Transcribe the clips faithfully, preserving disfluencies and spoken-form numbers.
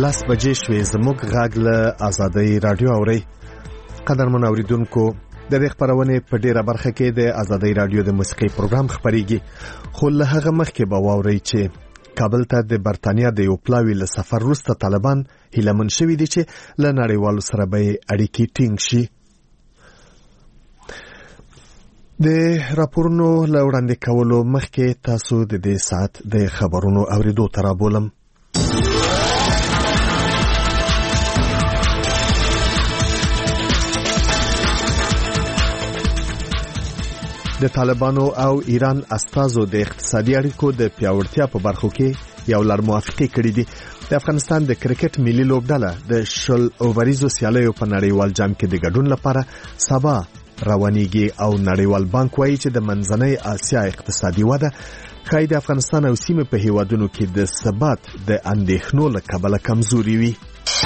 لس بجې شوې. زموږ غږ له آزادۍ رادیو اورئ. قدرمن اوریدونکو، د دې خبرونه په ډیره برخه کې د آزادۍ رادیو د موسیقي پروګرام خبريږي، خو له هغه مخکې به واورئ چې کابل ته د برتانیا د یو پلاوي له سفر وروسته طالبان هیلهمن شوي دي چې له نړیوالو سره به اړیکې ټینګ شي. د راپورونو له وړاندې کولو مخکې تاسو د دې ساعت د خبرونو اوریدو ته رابولم. د طالبانو او ایران استازو د اقتصادي اړیکو د پیاوړتیا په برخو کې یو لړ موافقې کړې دي. د افغانستان د کرکټ ملي لوبډله د شل اووریزو سیالیو په نړیوال جام کې د ګډون لپاره سبا روانيږي او نړیوال بانک وایي چې د منځنۍ اسیا اقتصادي وده ښایي د افغانستان او سیمې په هیوادونو کې د ثبات د اندېښنو له کبله کمزوري وي.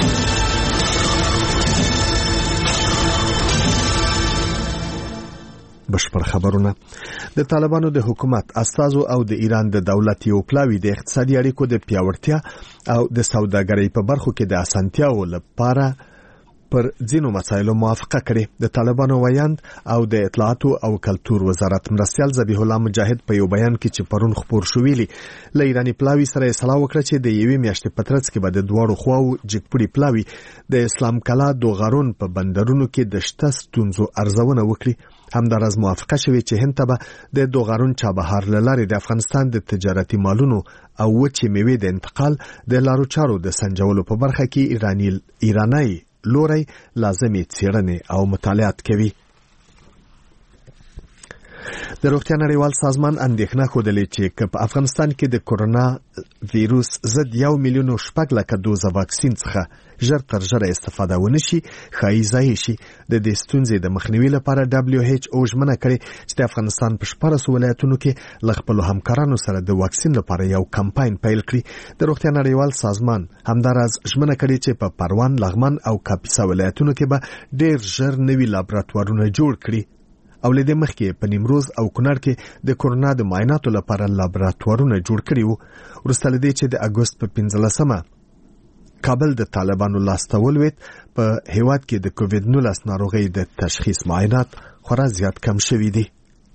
بشپړ خبرونه. د طالبانو د حکومت استازو او د ایران د دولت یو پلاوی د اقتصادي اړیکو د پیاوړتیا او د سوداګرۍ په برخو کې د اسانتیاو لپاره پر ځینو مسایلو موافقه کړې. د طالبانو ویاند او د اطلاعات او کلتور وزارت مرستیال ذبیح الله مجاهد په یو بیان کې چې پرون خبر شوویلی له ایرانی پلاوی سره صلاح وکړه چې د یوې میاشتې په ترڅ کې به د دوړو خواو جګپړي پلاوی د اسلام کلا دوغارون په بندرونو کې د شته ستونزو ارزونه وکړي. همدارس موافقه شوې چې هند ته به د دوغارون چابهار لارې د افغانستان د تجارتي مالونو او وچې میوې د انتقال د لارو چارو د سنجولو په برخه کې ایرانی ایرانی لوري لازمي څېړنې او مطالعات کوي. د روغتیا نړیوال سازمان اندېښنه ښودلې چې په افغانستان کې د کورونا وایروس ضد یو میلیون شپږ لکه دوزه واکسین څخه ژر تر ژره استفاده ونشي ښایي ځای شي. د دې ستونزې د مخنیوي لپاره دبليو ایچ او ژمنه کړې چې د افغانستان په شپږ ولایتونو کې له خپلو همکارانو سره د واکسین لپاره یو کمپاین پیل کړي. د روغتیا نړیوال سازمان همدارس ژمنه کړې چې په پروان، لغمان او کاپیسا ولایتونو کې به ډېر ژر نوي لابراتوارونه جوړ کړي. او لدې مخکې په نیمروز او کونړ کې د کورونا د معایناتو لپاره لابراتوارونه جوړ کړي وو. وروسته لدې چې د اګوست په پنځلسمه کابل د طالبانو لاسته ولوېد، په هیواد کې د کووید نولس ناروغۍ د تشخیص معاینات خورا زیات کم شوي دي.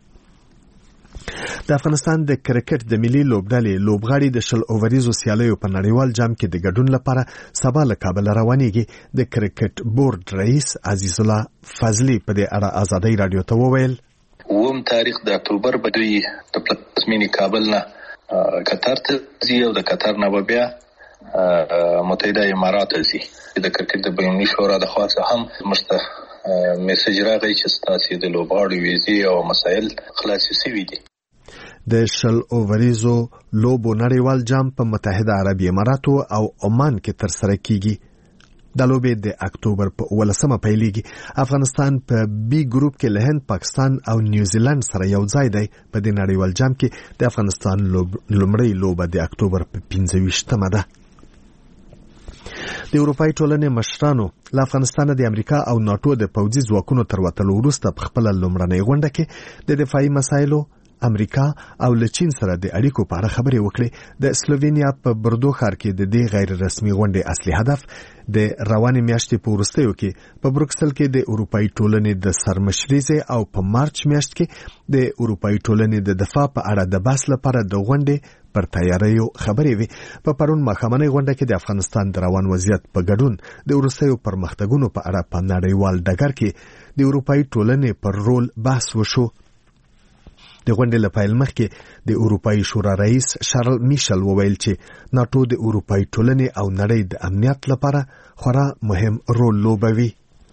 د افغانستان د کرکټ د ملي لوبډلې لوبغاړي د شل اووریزو سیالیو په نړیوال جام کې د ګډون لپاره سبا له کابل روانيږي. د کرکټ بورډ رئیس عزیز الله فضلی په دې اړه آزادۍ رادیو ته وویل: اووم تاریخ د اکتوبر په دوی د پلازمینې کابل نه قطر ته ځي او د قطر نه بیا متحده امارات ته ځي. د کرکټ د بینالمللي شورا د خوا څخه هم مشته میسج راغی چې ستاسو د لوبغاړو ویزې او مسایل خلاص شوي دي. د شل اووریزو لوبو نړیوال جام په متحده عربي اماراتو او عمان کې ترسره کیږي. د لوبې د اکتوبر په ولسمه پیلېږي. افغانستان په بی ګروپ کې له هند، پاکستان او نیوزیلند سره یو ځای دی. په دې نړیوال جام کې د افغانستان لومړی لوبه د اکتوبر په پنځه ویشتمه ده. د اروپای ټولنې مشرانو له افغانستان د امریکا او ناتو د پوځي ځواکونو تر وتلو وروسته په خپل لومړنۍ غونډه کې د دفاعي مسایلو امریکا او له چین سره د اړیکو په اړه خبرې وکړې. د سلووینیا په بردو ښار کې د دې غیر رسمي غونډې اصلي هدف د روانې میاشتې په وروستیو کې په بروکسل کې د اروپای ټولنې د سرمشريزه او په مارچ میاشت کې د اروپای ټولنې د دفاع په اړه د بحث لپاره د غونډې پر تیاریو خبرې وي. په پرون ماښامنۍ غونډه کې د افغانستان د روان وضعیت په ګډون د وروستیو پرمختګونو په اړه په نړیوال ډګر کې د اروپای ټولنې پر رول بحث وشو. د غونډې له پیل مخکې د اروپای شورا رئیس شارل میشل وویل چې ناتو د اروپای ټولنې او نړۍ د امنیت لپاره خورا مهم رول لوبوي.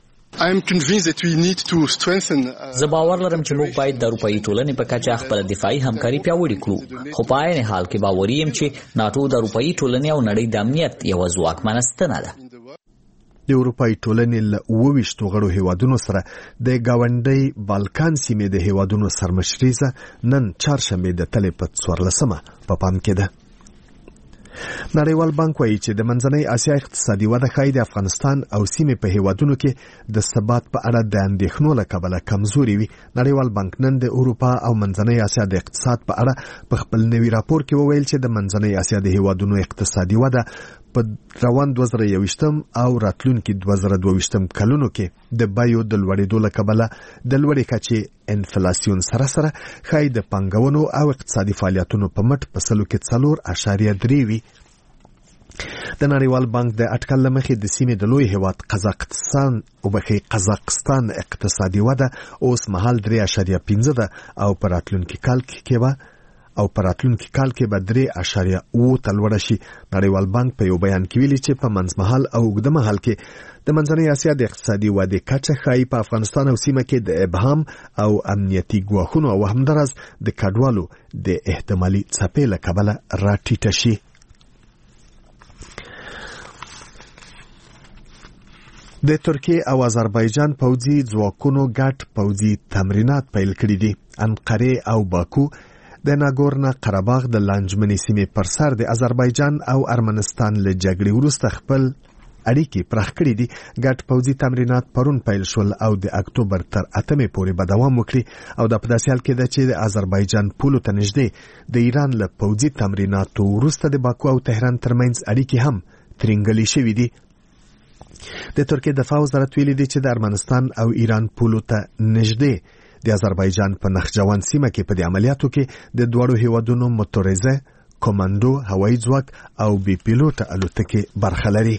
زه باور لرم چې موږ باید د اروپایي ټولنې په کچه خپل دفاعي همکاري پیاوړې کړو، خو په عین حال کې باوري یم چې ناتو د اروپایي ټولنې او نړۍ د امنیت یوه ځواکمنه ستنه ده. د اروپای ټولنې له اووه ویشتو غړو هیوادونو سره د گاونډي بالکان سیمې د هیوادونو سرمشريزه نن چهارشنبه د تلې په څوارلسمه په پام کې ده. نړیوال بانک وایي چې د منځنۍ اسیا اقتصادي وده ښایي د افغانستان او سیمې په هیوادونو کې د ثبات په اړه د اندېښنو له کبله کمزوري وي. نړیوال بانک نن د اروپا او منځنۍ اسیا د اقتصاد په اړه په خپل نوي راپور کې وویل چې د منځنۍ اسیا د هیوادونو اقتصادي وده په روان دوه زره یوویشتم او راتلونکي دوه زره دوه ویشتم کلونو کې د بیو د لوړېدو له کبله د لوړې کچې انفلاسیون سره سره ښایي د پانګونو او اقتصادي فعالیتونو په مټ په سلو کې څلور اعشاریه درې وي. د نړیوال بانک د اټکل له مخې د سیمې د لوی هیواد قزاقستان او بخي قزاقستان اقتصادي وده اوس مهال درې اعشاریه پنځه ده او په راتلونکي کال کې به او په راتلونکي کال کې به درې اعشاریه اووه ته لوړه شي. نړیوال بانک په یو بیان کې ویلي چې په منځمهال او اوږده مهال کې د منځنۍ اسیا د اقتصادي ودې کچه ښایي په افغانستان او سیمه کې د ابهام او امنیتي ګواښونو او همداراز د کډوالو د احتمالي څپې له کبله راټیټه شي. د ترکیې او آذربایجان پوځي ځواکونو ګډ پوځي تمرینات پیل کړي دي. انقره او باکو د ناګورنا قرهباغ د لانجمنې سیمې پر سر د آذربایجان او ارمنستان له جګړې وروسته خپل اړیکې پراخ کړي دي. ګډ پوځي تمرینات پرون پیل شول او د اکتوبر تر اتمې پورې به دوام وکړي او د په داسې حال کې ده چې د آذربایجان پولو ته نږدې د ایران له پوځي تمریناتو وروسته د باکو او تهران ترمنځ اړیکې هم ترینګلې شوي دي. د ترکیې دفاع وزارت ویلي دی چې د ارمنستان او ایران پولو ته نږدې د آذربایجان په نخجوان سیمه کې په دې عملیاتو کې د دواړو هیوادونو موتوریزه کمانډو هوایي ځواک او بي پیلوټه الوتکې برخه لري.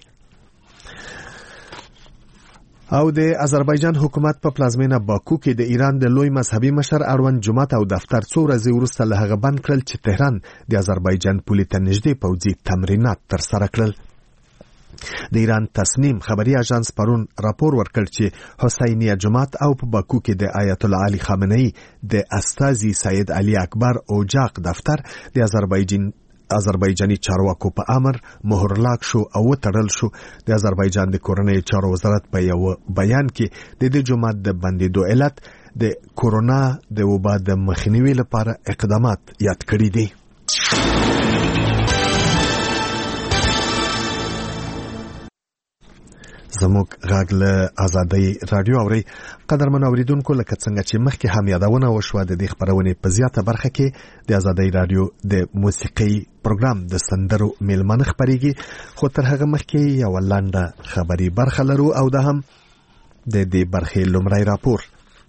او د آذربایجان حکومت په پلازمینه باکو کې د ایران د لوی مذهبي مشر اړوند جومات او دفتر څو ورځې وروسته له هغه بند کړل چې تهران د آذربایجان پولې ته نږدې پوځي تمرینات ترسره کړل. د ایران تصنیم خبري اژانس پرون راپور ورکړ چې حسینیه جماعت او په باکو کې د آیت الله علي خامنه‌ای د استازي سید علي اکبر اوجاق دفتر د آذربایجان آذربایجاني چارواکو په امر مهرلاک شو او وتړل شو. د آذربایجان د کورنۍ چارو وزارت په یو بیان کې د دې جماعت د بندیدو علت د کورونا د وبا د مخنیوي لپاره اقدامات یاد کړی دي. زموږ غږ له آزادۍ رادیو اوري. قدرمن اوریدونکو، لکه څنګه چې مخکې هم یادونه وشوه د دې خبرونې په زیاته برخه کې د آزادۍ رادیو د موسیقي پروګرام د سندرو میلمانه خبريږي، خو تر هغه مخکې یو لنډه خبري برخه لرو او دا هم د دې برخې لومړی راپور.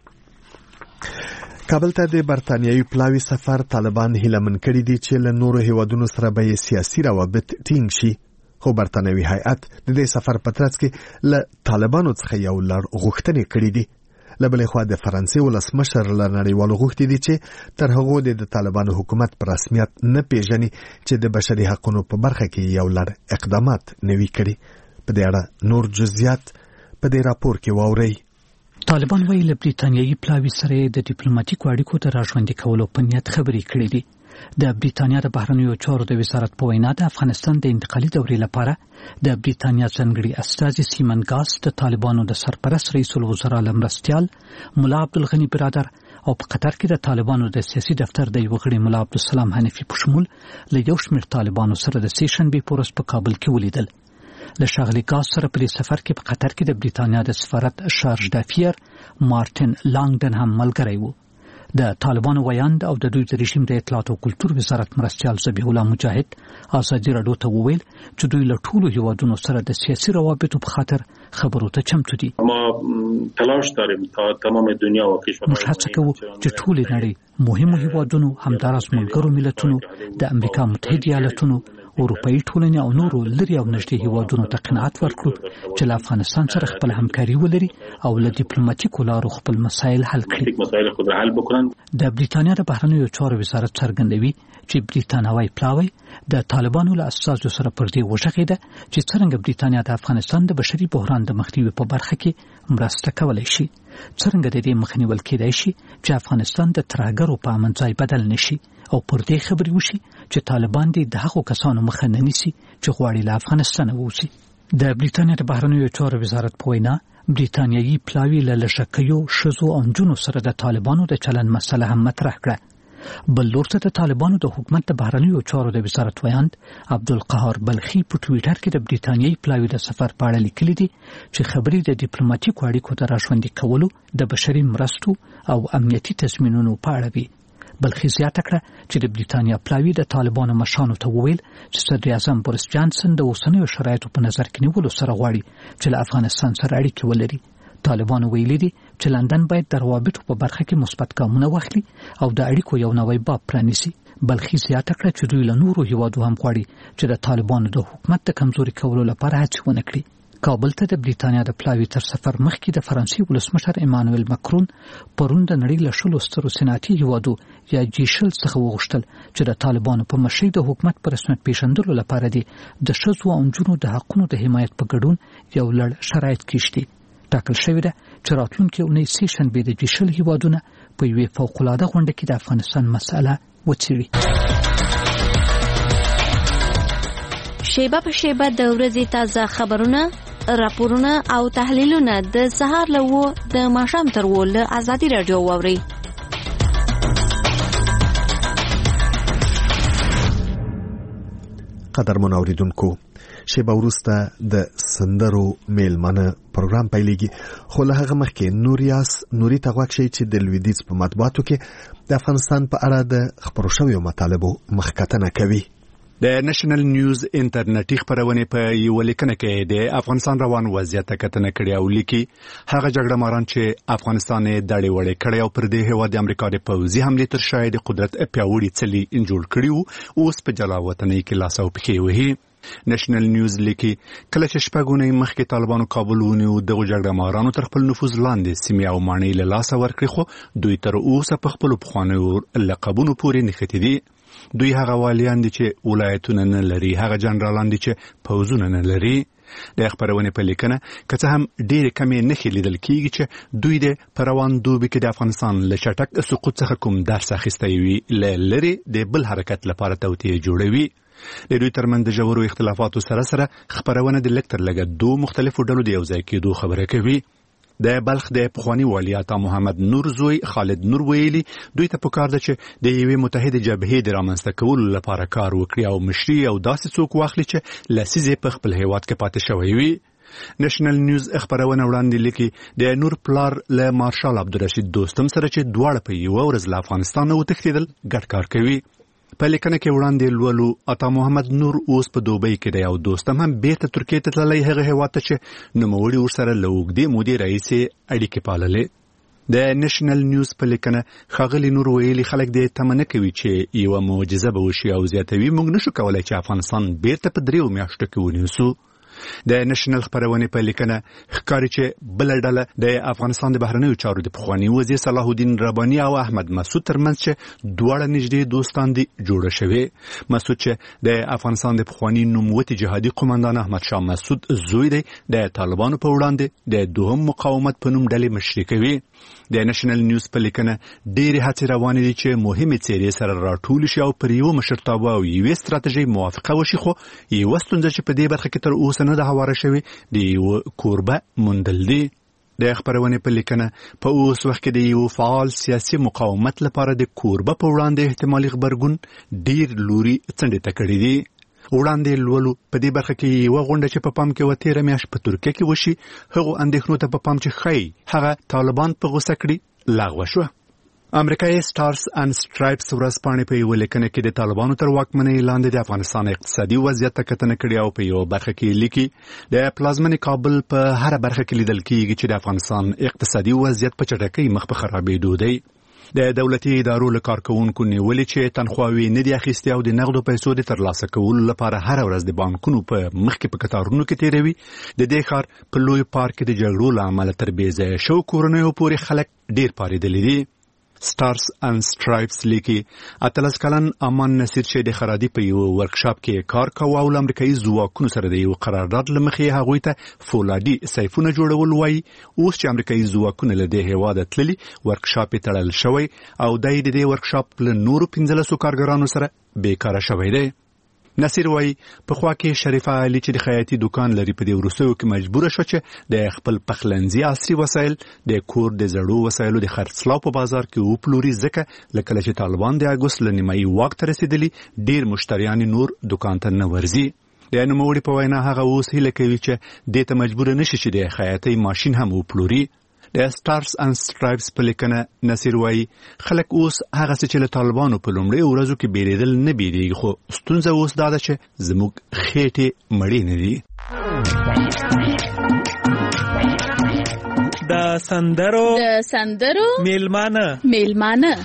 کابل ته د برتانیوي پلاوي سفر طالبان هیله من کړي دي چې له نورو هیوادونو سره به سیاسي روابط ټینګ شي، خو برتانوي هیئت د دې سفر په ترڅ کې له طالبانو څخه یو لړ غوښتنې کړې دي. له بلې خوا د فرانسې ولسمشر له نړیوالو غوښتي دي چې تر هغو د طالبانو حکومت په رسمیت نه پیژني چې د بشري حقوقو په برخه کې یو لړ اقدامات نوي کړي. په دې اړه نور جزئیات په دې راپور کې واورئ. طالبان وايي له بریتانیایي پلاوي سره د ډیپلوماټیکو اړیکو ته راژوندي کولو په نیت خبرې کړې دي. د بریتانیا د بهرنیو چارو د وزارت په وینا د افغانستان د انتقالي دورې لپاره د بریتانیا ځانګړي استازي سیمن ګاس د طالبانو د سرپرست رئیس الوزرا لمرستیال مولا عبدالغنی برادر او په قطر کې د طالبانو د سیاسي دفتر د یو غړي مولا عبدالسلام حنفي په شمول له یو شمېر طالبانو سره د سیشن بي پورس په کابل کې ولیدل. له ښاغلي ګاس سره په سفر کې په قطر کې د بریتانیا د سفارت شارج دافیر مارټن لانګډن هم ملګری وو. د طالبانو ویاند او د دوی د رژیم د اطلاعات او کلتور وزارت مرستیال ذبیح الله مجاهد ازادي راډیو ته وویل چې دوی له ټولو هیوادونو سره د سیاسي روابطو په خاطر خبرو ته چمتو دي. ما تلاش داریم تا تمام دنیا او کشورهای موږ هڅه کوو چې ټول نړۍ مهمو هیوادونو همداراز ملګرو ملتونو د امریکا متحده ایالاتونو اروپایي ټولنې او نورو لري او نږدې هیوادونو ته قناعت ورکړو چې له افغانستان سره خپل همکاري ولري او له ډیپلوماټیکو لارو خپل مسایل حل کړي. د بریتانیا د بهرنیو چارو وزارت څرګندوي چې بریتانوي پلاوی د طالبانو له اساسو سره پر دې وژغېده چې څنګه بریتانیا د افغانستان د بشري بحران د مخنیوي په برخه کې مرسته کولای شي، څنګه د دې مخنیول کېدای شي چې افغانستان د ترهګرو په امن ځای بدل نشي او پر دې خبرې وشي چې طالبان دې د هغو کسانو مخه نه نیسي چې غواړي له افغانستان ووځي. د بریتانیا د بهرنیو چارو وزارت په وینا بریتانیایي پلاوی له لشکیو شزو او جنو سره د طالبانو د چلن مسله هم مطرح کړه. بل لور ته د طالبانو د حکومت د بهرنیو چارو د وزارت ویاند عبدالقهار بلخي په ټویټر کې د بریتانیایي پلاوی د سفر په اړه لیکلي دي چې خبرې د ډیپلوماټیکو اړیکو د راژوندي کولو د بشري مرستو او امنیتي تضمینونو په اړه وي. بلخي زیاته کړه چې د بریټانیا پلاوی د طالبانو مشانو ته وویل چې صدر اعظم بوریس جانسن د اوسنیو شرایطو په نظر کې نیولو سره غواړي چې له افغانستان سره اړیکې ولري. طالبانو ویلي دي چې لندن باید د روابطو په برخه کې مثبت ګامونه واخلي او د اړیکو یو نوی باب پرانیسي. بلخي زیاته کړه چې دوی له نورو هیوادو هم غواړي چې د طالبانو د حکومت د کمزوري کولو لپاره هڅې ونه کړي. کابل ته د بریټانیا د پلاوی تر سفر مخکې د فرانسې ولسمشر ایمانوئل مکرون پرون د نړۍ له شلو سترو صنعتي هیوادو یا جی شل څخه وغوښتل چې د طالبانو په مشرۍ د حکومت په رسمیت پیژندلو لپاره دي د ښځو او نجونو د حقونو د حمایت په ګډون یو لړ شرایط کېږدي. ټاکل شوې ده چې راتلونکې اونۍ سې شنبې د جی شل هیوادونه په یوې فوق‌العاده غونډه کې د افغانستان مسأله وڅېړي. شیبه په شیبه د ورځې تازه خبرونه، راپورونه او تحلیلونه د سهار له و د ماښام تر و له ازادي راډیو واورئ. قدرمن اوریدونکو، شیبه وروسته د سندرو میلمانه پروګرام پیلېږي، خو له هغه مخکې نوریاس نوري ته غوږ شئ چې د لویدیځ په مطبوعاتو کې د افغانستان په اړه د خپرو شویو مطالبو مخکتنه کوي. د نېشنل نیوز انټرنیټي خبرونه په یو لیکنه کې د افغانستان روان وضعیت کتنه کړي او لیکي هغه جګړه ماران چې افغانستان یې دړې وړې کړي او پر دې هوا د امریکا د پوځي حمله تر شاید قدرت پیاوړي څلي انجول کړي او اوس په جلا وطنۍ کې لاس او پښې وهي. نېشنل نیوز لیکي کله چې شپږونې مخکې طالبانو کابل ونیو دغه جګړه مارانو تر خپل نفوذ لاندې سیمې او ماڼۍ له لاسه ورکړي، خو دوی تر اوسه په خپل پخوانیو لقبونو پورې نښتي دي. دوی هغه والیان دي چې ولایتونه نه لري، هغه جنرالان دي چې پوځونه نه لري. د خبرونه په لیکنه کته هم ډېر کمې نه لیدل کیږي چې دوی د پروان دوبي کې د افغانستان له چټک سقوط څخه کوم درس اخیستی وي، لری د بل حرکت لپاره توطئه جوړوي. د دوی ترمن د جوړو اختلافاتو سره سره خبرونه د لیکتر لګه دوه مختلفو ډلو د یو ځای کېدو خبره کوي. د بلخ د پخوانی والی عطا محمد نور زوی خالد نور ویلي دوی ته پکار ده چې د یوې متحده جبهې د رامنځته کولو لپاره کار وکړي او مشري او داسې څوک واخلي چې لسیزې په خپل هیواد کې پاتې شوی وي. نېشنل نیوز خبرونه وړاندې لیکي د نور پلار له مارشال عبدالرشید دوستم سره چې دواړه په یو ورځ له افغانستان وتښتېدل ګډ کار کوي. په لیکنه کې وړاندې لولو عطا محمد نور اوس په دوبۍ کې دی او دوستم هم بیرته ترکیې ته تللی، هغه هیواد ته چې نوموړي ورسره له اوږدې مودې راهیسې اړیکې پاللې. د نېشنل نیوز په لیکنه ښاغلي نور ویلي خلک دې تمه نه کوي چې یوه معجزه به وشي او زیاتوي موږ نشو کولی چې افغانستان بیرته په دریو میاشتو کې ونیسو. د نېشنل خبرونه په لیکنه ښکاري چې بل ډله د افغانستان د بهرنیو چارو د پخوانی وزیر صلاح الدین رباني او احمد مسعود ترمنځ چې دواړه نږدې دوستان دي جوړه شوې. مسعود چې د افغانستان د پخوانی نوموتی جهادي قومندان احمد شاه مسعود زوی دی، د طالبانو په وړاندې د دوهم مقاومت په نوم ډلې مشري کوي. د نېشنل نیوز په لیکنه ډېرې هڅې روانې دي چې مهمې څیرې سره راټول شي او پر یو مشرتابه او یوې ستراتیژۍ موافقه وشي، خو یوه ستونزه چې په دې برخه کې تر اوسه نه ده هواره شوې د یو کوربه موندل دي. د خبرونه په لیکنه په اوس وخت کې د یو فعال سیاسي مقاومت لپاره د کوربه په وړاندې احتمالي خبرګون ډېر لوري څنډې ته کړی دی. وړاندې لولو په دې برخه کې یو غونډه چې په پام کې و تیره میاشت په ترکیه کې وشي، هغه اندېښنو ته په پام چې خی هغه طالبان په غوسه کړي لغوه شو. امریکایي سټارز اند سټرایپس ورځپاڼې په یو لیکنه کې د طالبانو تر واکمنۍ لاندې د افغانستان اقتصادي وضعیت ته کتنه کړې او په یو برخه کې لیکي د پلازمن کابل په هر برخه کې لیدل کېږي چې د افغانستان اقتصادي وضعیت په چټکۍ مخ په خرابېدو دی. د دولتي ادارو له کارکونکو نیولې چې تنخواوي نه دي اخیستي او د نغدو پیسو د ترلاسه کولو لپاره هر ورځ د بانکونو په مخ کې په کتارونو کې تیروي. د دې ښار په لوی پارک کې د جګړو له امله تر بې ځایه شو کورنیو پورې خلک ډېر پارېدلي دي. سټارز اند سټرایپس لیکي اتلس کلن امان نصیر چې د خرادي په یو ورکشاپ کې کار کاوه او امریکایي ځواکونو سره د یو قرارداد لمخې هغوی ته فولادي سیفونه جوړول وایي. اوس چې امریکایي ځواکونه له دې هیواده تللي ورکشاپ یې تړل شوی او دی د دې ورکشاپ له نورو پنځلسو کارګرانو سره بیکاره شوی دی. نصیر وایي په خوا کې شریفه علي چې د خیاطي دکان لري په دې وروستیو کې مجبوره شو چې د خپل پخلنځي عصري وسایل د کور د زړو وسایلو د خرڅلاو په بازار کې وپلوري، ځکه لکه چې طالبان د اګوست له نیمایي واک ته رسېدلي ډېر مشتریان نور دکان ته نه ورځي. د نوموړي په وینا هغه اوس هیله کوي چې دې ته مجبوره نشي چې د خیاطۍ ماشین هم وپلوري. د سټارز اند سټرایپس په لیکنه نصیر وایي خلک اوس هغه څه چې له طالبانو په لومړي ورځو کې بیریدل نه بیریږي، خو ستونزه اوس دا ده چې زموږ خېټې مړې نه دي. د سندرو د سندرو میلمانه میلمانه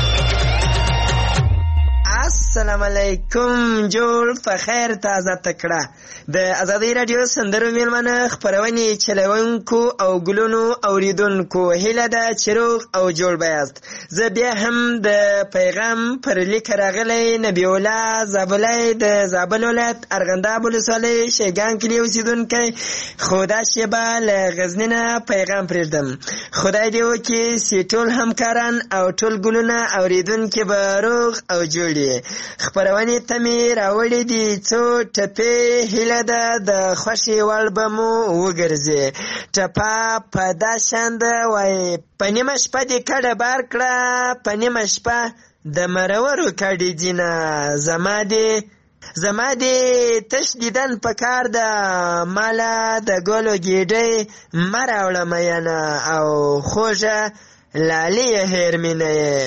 السلام علیکم، جوړ په خیر تازه تکړه. د ازادي رادیو سندرو میلمانه خپرونې چلونکو او ګلونو اوریدونکو هیله ده چې روغ او جوړ بیاست. زه بیا هم د پیغام پر لیک راغلی نبی الله زابلی د زابل ولایت ارغنداب ولسوالۍ شیګان کلي اوسېدونکی، خو دا شیبه له غزني نه پیغام پرېږدم. خدای دې وکړي چې ټول همکاران او ټول ګلونه اوریدونکي به روغ او جوړ وي. خپرونې ته مې راوړې دي څو ټپې، هیله ده د خوښې وړ به مو وګرځي. ټپه په دا شان ده وایي: په نیمه شپه دې کډه بار کړه، په نیمه شپه د مرورو کډې ځینه، زما دې زما دې تش دیدن په کار ده، ماله د ګلو ګېډۍ مه راوړه مینه، او خوږه لالې هېر مې نه یې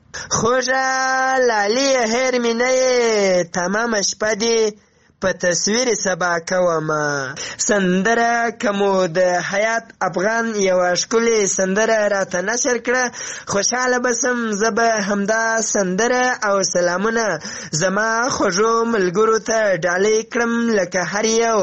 خوږه لالې هېر مې نه یې، تمامه شپه دې په تصویر سبا کومه. سندره که مو د حیات افغان یوه ښکلې سندره راته نشر کړه، خوشحاله بسم. زه به همدا سندره او سلامونه زما خوږو ملګرو ته ډالۍ کړم، لکه هر یو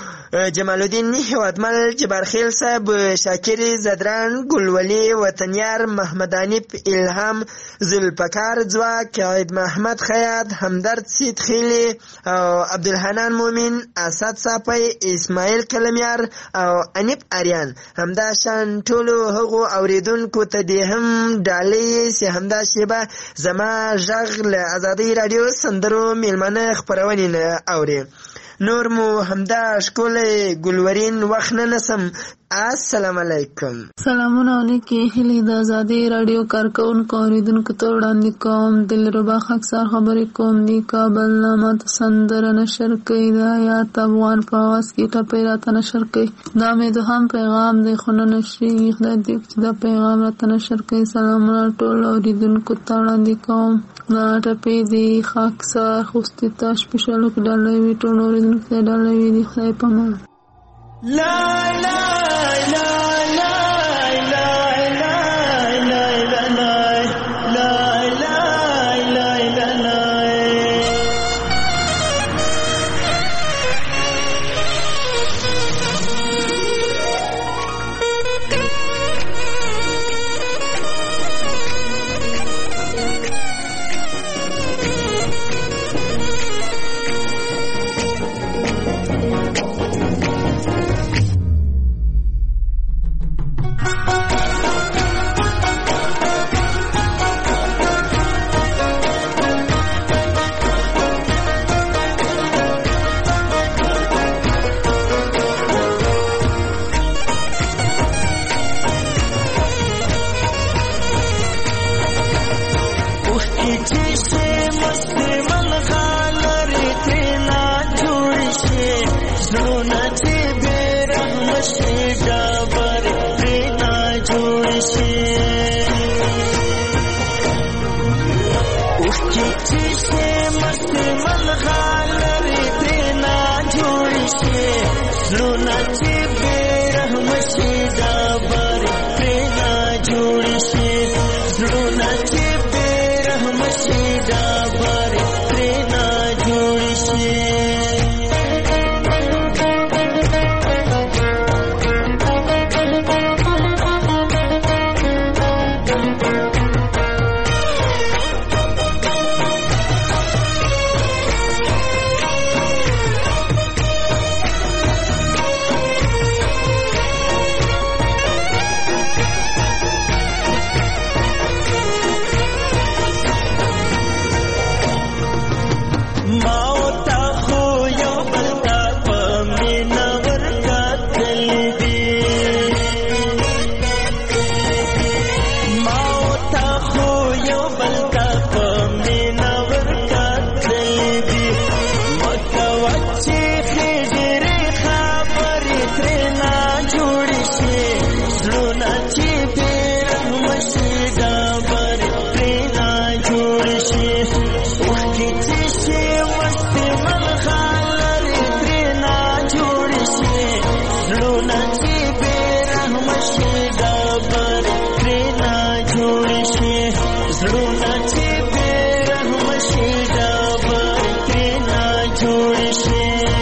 جمال الدین هیوادمل، جبارخیل صاحب، شاکر زدران، ګلولي وطنیار، محمد حنیف، الهام، ذوالفقار ځواک، عید محمد خیاط، همدرد سید خیلی او عبدالحنان مومن، اسد صافی، اسماعیل کلمیار او انیب اریان. همدا شان ټولو هغو اوریدونکو ته دې هم ډالۍ چې همدا شیبه زما غږ له ازادي رادیو سندرو میلمانه خپرونې نه اوري. نور مو همدا ښکلی ګلورین وخت نه نسم. السلام علیکم. سلامونه علیکم. هیلې د ازادي رادیو کارکونکو اوریدونکو ته وړاندې کوم. دلربا خاکسار خبرې کوم. د کابل نه ماته سندره نشر کوي، د حیات افغان په آواز کې ټپې راته نشر کوي. دا مې دوهم پیغام دی خو نه نشریږي. خدای دې چې دا پیغام راته نشر کوي. سلامونه ټول اوریدونکو ته وړاندې کوم. دا ټپې دي خاکسار خوستې ته سپیشلو کې ډالۍ وي، ټول اوریدونکو ته ډالۍ وي. د خدای په امان. لا لا لا لا لا لا لا لا لا لا زړونه چې بې رحمه شي ډبرې ترې نه جوړې شي.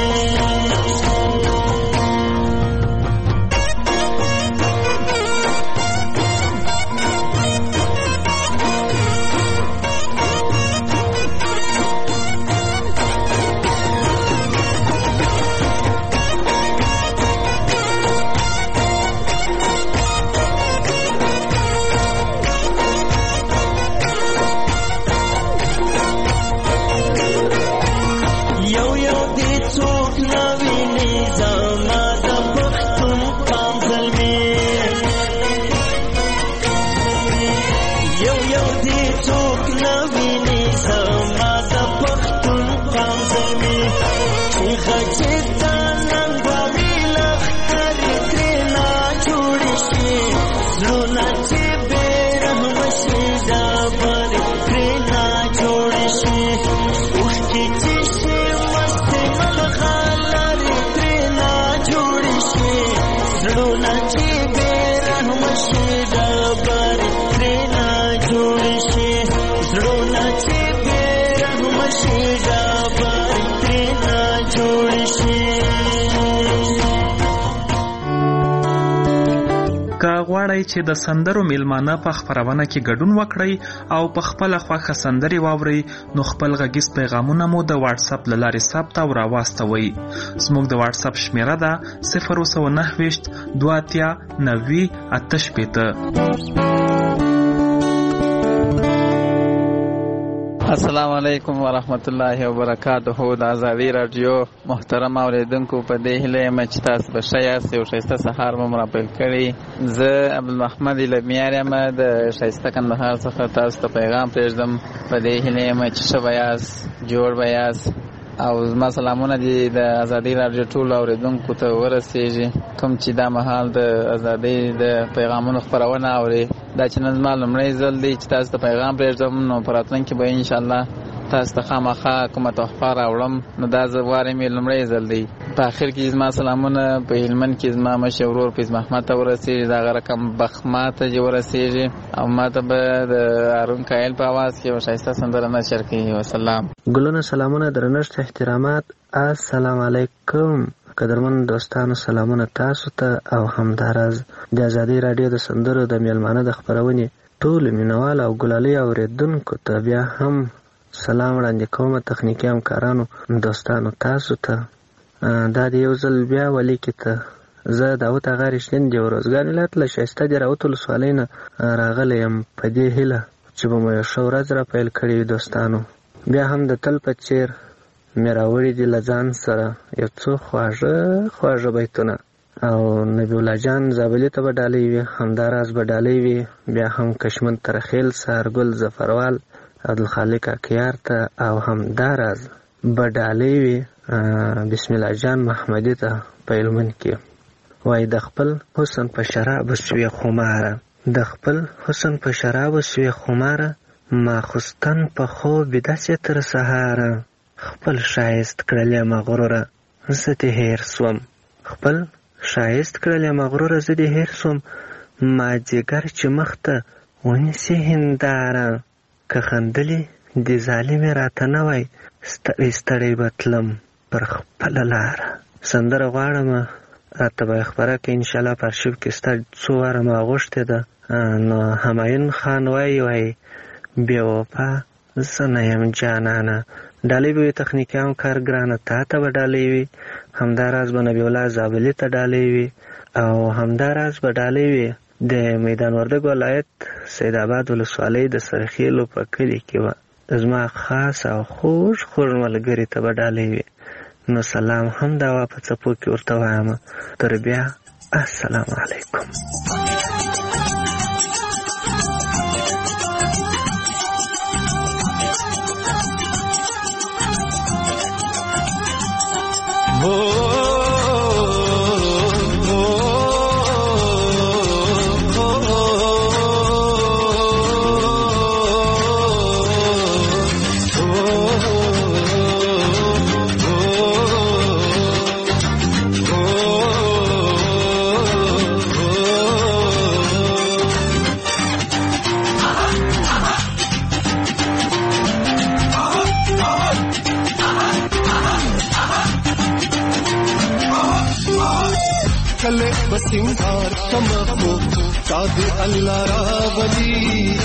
غواړئ چې د سندرو میلمانه په خپرونه کې ګډون وکړئ او په خپله خوښه سندرې واورئ نو خپل غږیز پیغامونه مو د واتس اپ له لارې ثبت او راواستوئ. زموږ د واتس اپ شمیره ده صفر سوه نهه ویشت دوه اتیا نوي اته شپېته. السلام علیکم ورحمت الله وبرکاته. د ازادي رادیو محترم اوریدونکو په دې هیله یم چې تاسو به ښه یاست. یو ښایسته سهار مو راپیل کړی. زه عبدالمحمد لمیار یم د ښایسته کندهار څخه تاسو ته پیغام پرېږدم. په دې هیله یم چې ښه به یاست، جوړ به یاست او زما سلامونه دي د ازادي رادیو ټولو اوریدونکو ته ورسیږي کوم چې دا مهال د ازادۍ د پیغامونو خپرونه اوري. دا چې نن زما لومړی ځل دی چې تاسو ته پیغام پرېږدم، نو په راتلونکي به انشاءالله تاسو ته خامخا کومه تحفه راوړم. نو دا زه غواړم یې لومړی ځل دی. په آخر کې زما سلامونه په هلمند کې زما مشر ورور فیض محمد ته ورسېږي، د هغه رقم بخما ته چې ورسېږي او ما ته به د هارون کایل په اواز کې یوه ښایسته سندره نشر کوي. وسلام. ګلونه، سلامونه، درنښت، احترامات. السلام علیکم قدرمن دوستانو، سلامونه تاسو ته او همداراز د ازادي رادیو د سندرو د میلمانه د خپرونې ټولو مینوال او ګلالي اوریدونکو ته بیا هم سلام وړاندې کوم. تخنیکي همکارانو، دوستانو، تاسو ته دا د یو ځل بیا ولیکې ته زه داود اغا رشتین د روزګان ولایت له ښایسته د راوت ولسوالۍ نه راغلی یم په دې هیله چې به مو یو ښه ورځ را پیل کړي. دوستانو، بیا هم د تل په څېر مې راوړي دي له ځان سره یو څو خواږه خواږه بیتونه او نبی الله جان زابلي ته به ډالۍ وي، همداراز به ډالۍ وي بیا هم کشمن ترخیل، سهارګل ظفروال، عبدالخالق اکیار ته او همداراز به ډالۍ وي بسم الله جان محمدي ته په هلمند کې. وایي د خپل حسن په شرابو سوې خماره، د خپل حسن په شرابو سوې خماره، ماخستن په خوب داسې تر سهاره، خپل ښایست کړلې مغروره زه دې هېر سوم، خپل ښایست کړلې مغروره زه دې هېر سوم، مازدیګر چې مخ ته ونیسي هنداره، که خندلې د ظالمې راته نه وای ستړی ستړی به تلم پر خپله لاره. سندره غواړم راته به یې خپره کړې انشاءالله. په ارشیف کې ستا څو واره ما غوښتې ده. نو همایون خان وایي وایي بې وفا زه نه یم جانانه. ډالۍ به وي تخنیکي همکار ګرانه تا ته به ډالۍ وي، همداراز به نبی الله زابلي ته ډالۍ وي او همداراز به ډالۍ وي د میدان وردګ ولایت سید آباد ولسوالۍ د سرخیلو په کلي کې به زما خاص او خوږ خوږ ملګري ته به ډالۍ وي. نو سلام هم دا وا په څپو کې ورته وایم. تر بیا السلام علیکم. بسنگار کمخو تاد الله راولی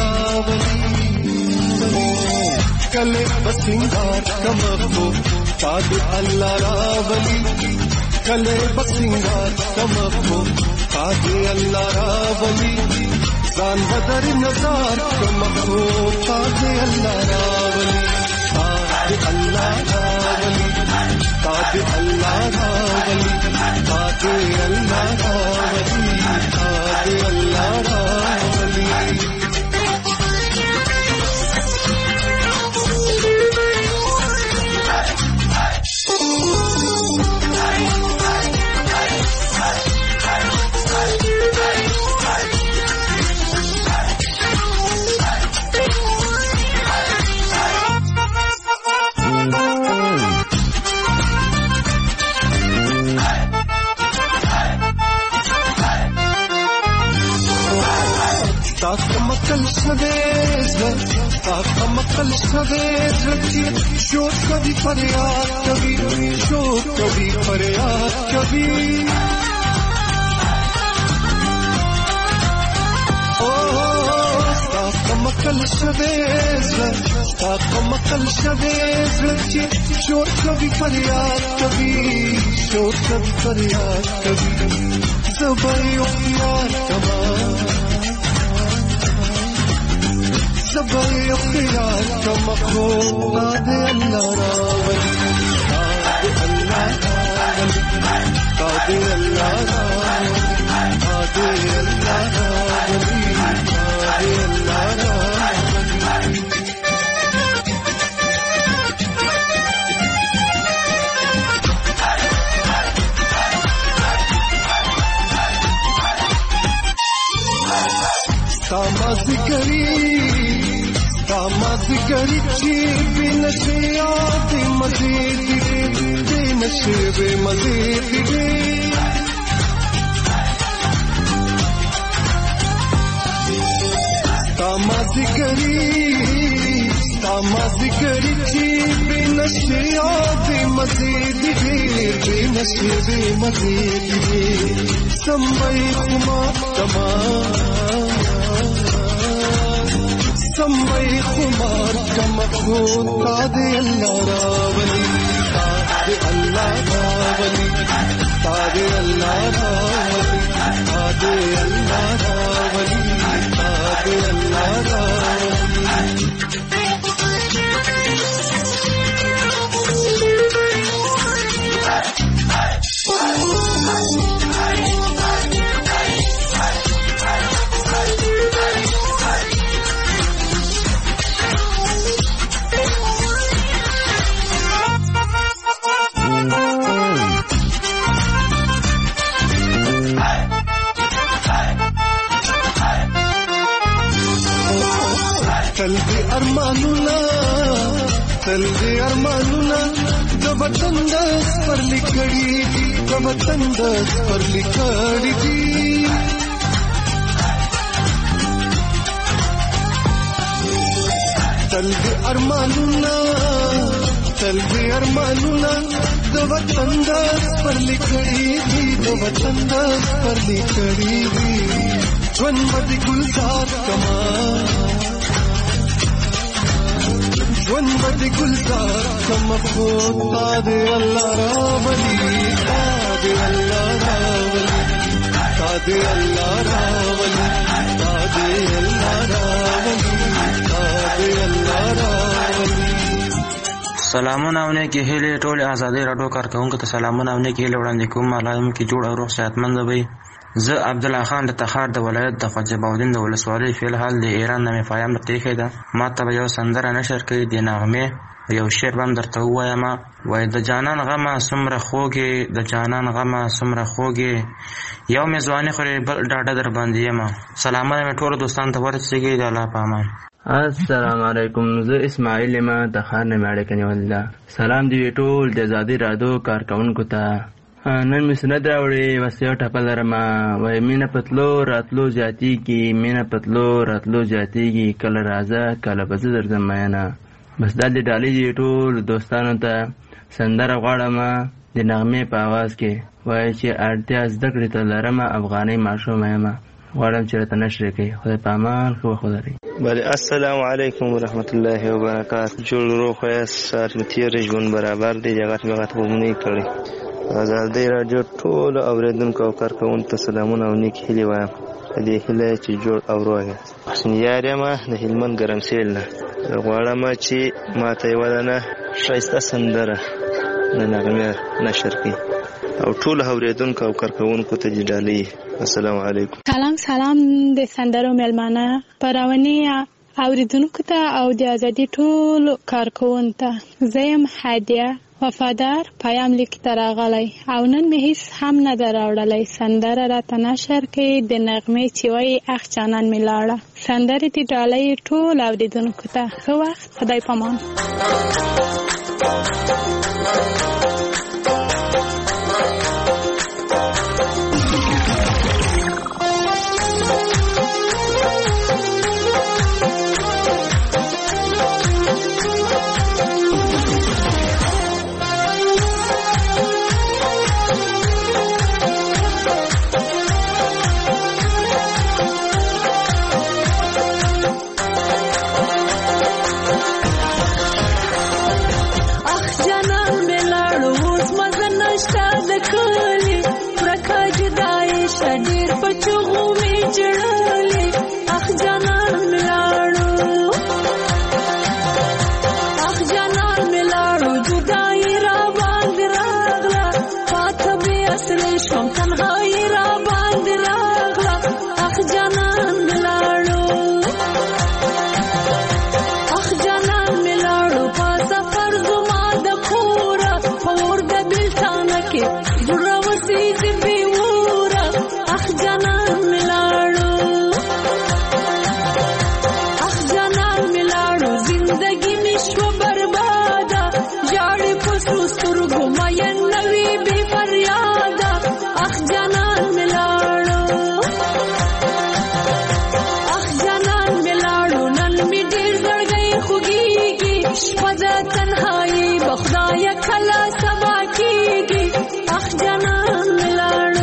کله بسنگار کمخو تاد الله راولی کله بسنگار کمخو تاد الله راولی ځان بدر نظر کمخو تاد الله راولی تاد الله راولی تاد الله راولی تاد الله راولی تاد الله راولی مکل شویز تاکہ مکل شویز رکھی شور کبھی فریاد کبھی شور کبھی فریاد کبھی تاکہ مکل شویز تاکہ مکل شویز رکھی شور کبھی فریاد کبھی شور کبھی فریاد کبھی زبائی اختیار کمان زبائی اختیار کا مخلوق تاد اللہ راولی تاد اللہ راولی تاد اللہ راولی تاد اللہ راولی تاد اللہ راولی سامازی کری سامازی کری چیر بی نشیاتی مزیدی بی نشیب مزیدی سامازی کری سامازی کری چیر بی نشیاتی مزیدی بی نشیب مزیدی سمبئی خما تمام سمبئی خمار کمخو تاد اللہ راولی تاد اللہ راولی تاد اللہ راولی تاد اللہ راولی تاد اللہ راولی تل دې ارمانونه تل دې ارمانونه د وطن د پر لیکړي د وطن د پر لیکړي تل دې ارمانونه تل دې ارمانونه د وطن د پر لیکړي د وطن د پر لیکړي ژوند باندې ګلزار کما ژوند باندې ګلزار کما خو تاد الله راولي تاد الله راولي تاد الله راولي تاد الله راولي تاد الله راولي سلامونه او نیکی هیله ټول آزادۍ راډیو کارکونکو ته سلامونه او نیکی هیله وړاندې کوم. ملایم کې جوړ او روغ صحتمند وي. زه عبدالله خان د تخار د ولایت د خواجه‌باودین د ولسوالۍ فی الحال د ایران نه مې فایم د تیخې ده. ما ته به یو سندره نشر کوي د نغمې یو شعر به هم درته ووایم. وایي د جانان غمه څومره خوږې د جانان غمه څومره خوږې یو مې ځواني خورې بل ډاډه در باندې یم. سلامونه مې ټولو دوستانو ته ورسېږي. د الله په امان. السلام علیکم. زه اسماعیل یم تخار نه مې اړیکه نیولې. سلام دی ټول د آزادۍ راډیو کارکونکو ته. نن مې سند راوړې بس یو ټپه لرمه. وایي مینه پتلو راتلو زیاتېږي مینه پتلو راتلو زیاتېږي کله راځه کله به زه درځم مینه. بس دا د ډالۍ دی ټول دوستانو ته سندره غواړم د نغمې په आवाज کې وایي چې اړتیا زده کړې ته لرم افغاني ماشوم یم غواړم چې راته نشر کړي خدای په امان ښه وخت ولرئ. بله السلام علیکم ورحمت الله وبرکات. جوړ روغ یاست سار تیر ژوند برابر دی جګت مغت ومني کړی. ازادي رادیو ټول اوریدونکو او کارکونکو ته سلامونه او نیک هیلې وایم. دې هیله چې جوړ او روغ یاست. حسین یارمه د هلمند ګرمسیل نه غواړم چې ماته یو دنه ښایسته سندره د نغمې نشر کړي او ټول اوریدونکو او کارکونکو ته جډالي. السلام علیکم. سلام سلام د سندرو ملمانه پرونی اوریدونکو ته او د ازادي ټول کارکونکو ته زم هدیه وفادار پیام لیک تراغلی او نن مې هیڅ هم نه دراوړلای سندره را تنشر کې د نغمې چې وای اخ جانان ملاړه سندره دې ډالۍ ټول اوریدونکو ته ښه وخت خدای پامان. شډیر پچغو می جړلې اخ جانان ملاړو اخ جانان ملاړو جدای را باندې راغلا پاته به اصل شم تنهایی را باندې راغلا اخ جانان ملاړو اخ جانان ملاړو په سفر زما د کورا اور د بلتان کې زړه وسید جانان ملاړو اخ جانان ملاړو زندگی نشو بربادا جاړې پسو سترګو مې نوې بے فریادا اخ جانان ملاړو اخ جانان ملاړو نن می ډېر زړګي خوږيږي شپه د تنهایی بخدای کلا سبا کیږي اخ جانان ملاړو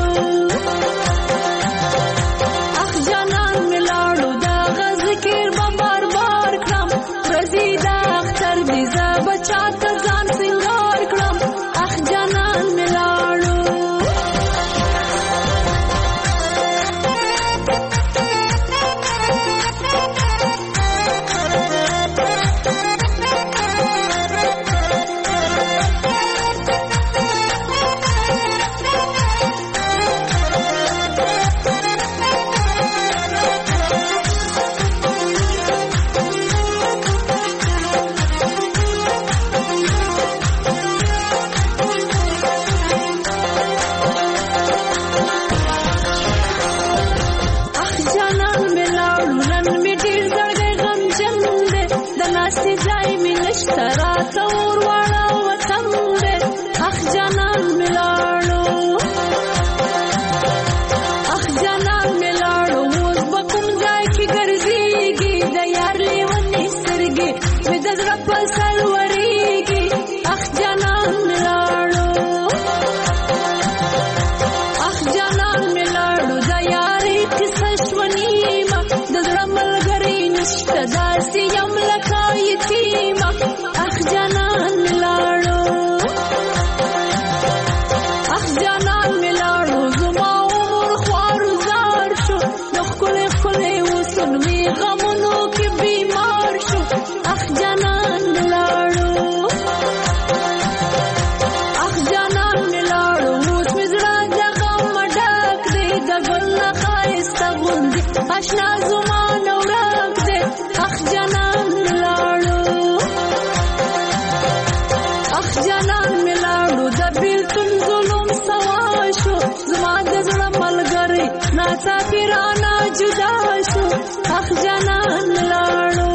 چاته ځان سنگار کړم اخ جانان ملاړو آشنا زمان ورک دے اخ جانان ملاړو اخ جانان ملاړو د بیلتون ظلم سوا شو زما د زړه ملګری ناڅاپیرانه جدا شو اخ جانان ملاړو